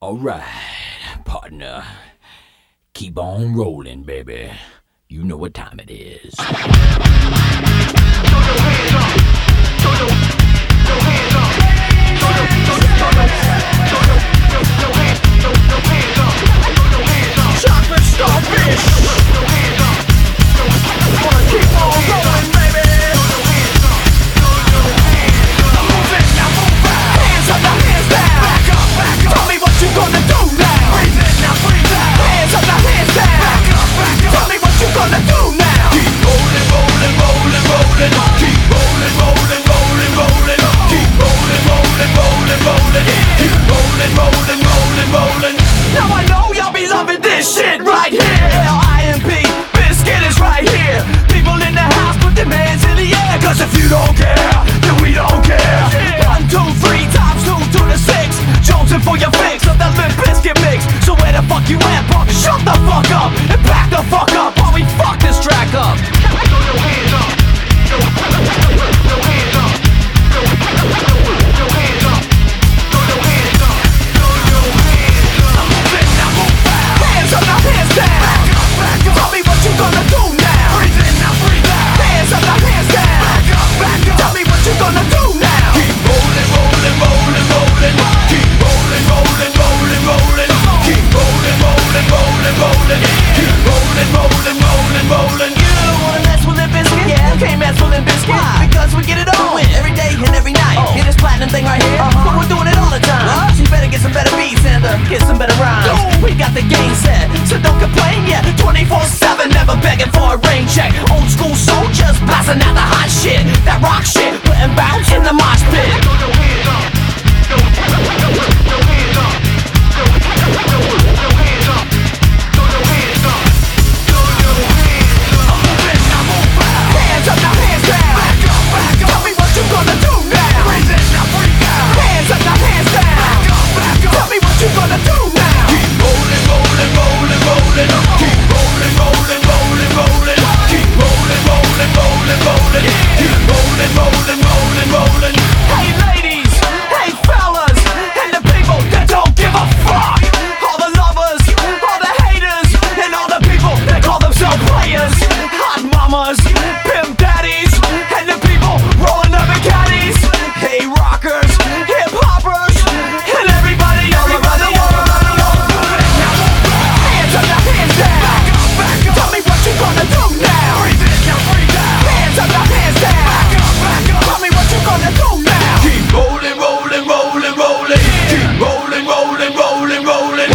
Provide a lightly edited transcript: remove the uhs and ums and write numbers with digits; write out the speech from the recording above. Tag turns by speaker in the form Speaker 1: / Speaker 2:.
Speaker 1: Alright, partner. Keep on rolling, baby. You know what time it is. Throw your hands up. Throw your hands up. Throw your hands up. Chocolate starfish. Throw your hands up. Wanna keep on rolling, baby. Move it, now move out. Hands up, now hands down. Back up, back up. Tell me what you gonna do now. Breathe in, now breathe out. Hands up, now hands down. Back up, back up. Tell me what you gonna do now. Keep rolling, rolling, rolling, rolling. Keep rolling, rolling, rolling, rolling. Keep rolling, rolling, rolling, rolling. Keep rolling, rolling, rolling, rolling. Now I know y'all be loving this shit right here. L.I.M.P. Biscuit is right here. People in the house put their hands in the air. Cause if you don't care, then we don't care. 1, 2, 3 times 2 to the 6. Jonesing for your fix of that Limp Bizkit mix. So where the fuck you at, punk? Shut the fuck up and back the fuck up while we fuck this track up. Throw your hands up. Throw your hands up. Throw your hands up. Throw your hands up. Throw your hands up. Move it, now move out. Hands up, now hands down. Back up, back up. Tell me what you gonna do now. Breathe in, now breathe out. Hands up, now hands down. Back up, back up. Tell me what you gonna do now. Keep rolling, rolling, rolling, rolling. Keep rolling, rolling, rolling, rolling. Keep rolling, rolling, rolling, rolling. Keep rolling, rolling, rolling, rolling. You don't wanna mess with Limp Bizkit? Yeah, you can't mess with Limp Bizkit. Why? Because we get it on every day and every night. Hear this platinum thing right here? But we're doing it all the time. So you better get some better beats and get some better rhymes. We got the game set, so don't complain. Yeah, 24/7, never begging for a rain check. Old school soldiers blasting out the hot shit, that rock shit, putting bounce in the mosh pit. Throw your hands up. Throw your hands up. Throw your hands up. Throw your hands up. Throw your hands up. Move it, now move out. Hands up, now hands down. Back up, back up. Tell me what you gonna do now. Breathe in, now breathe out. Hands up, now hands down. Back up, back up. Tell me what you gonna do now. Keep rolling, rolling, rolling, rolling. Keep rolling, rolling, rolling, rolling. Keep rolling, rolling, rolling, rolling. Keep rolling, rolling, rolling, rolling. Hey ladies, hey fellas, and the people that don't give a fuck. All the lovers, all the haters, and all the people that call themselves players. Hot mamas, pimp daddies, and the people rolling up in caddies. Hey rockers, hip hoppers, and everybody around the world. Hands up, now hands down. Back up, back up. Tell me what you gonna do now. Breathe in, now breathe out. Hands up, now hands down. Back up, back up. Tell me what you gonna do now. Keep rolling, rolling, rolling, rolling. Keep rolling, rolling, rolling, rolling.